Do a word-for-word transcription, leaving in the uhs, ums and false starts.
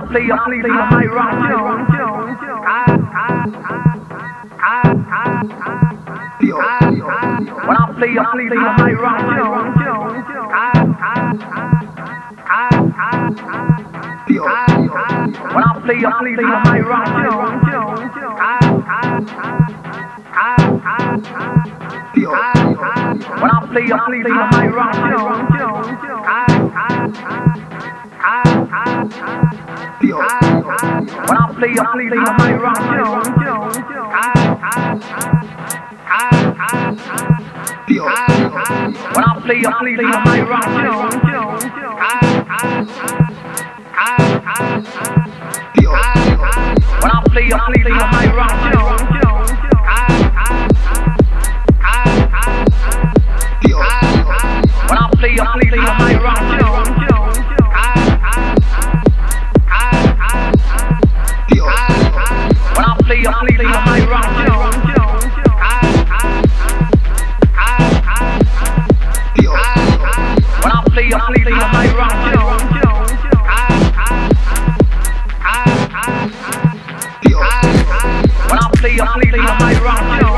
play, I play, I might rock Jones. When I play, I play, I might rock Jones. When I play, I play, I might rock Jones. When I play, I play, I might rock Jones. When I play, I play, I might rock Jones. When I play, I play, I might rock Jones. When I play, I play, I might rock Jones. When I play, I play, I might rock Jones. When I play, I play, I might rock Jones. When I play, I play, I might rock Jones. When I play, I play, I might rock Jones.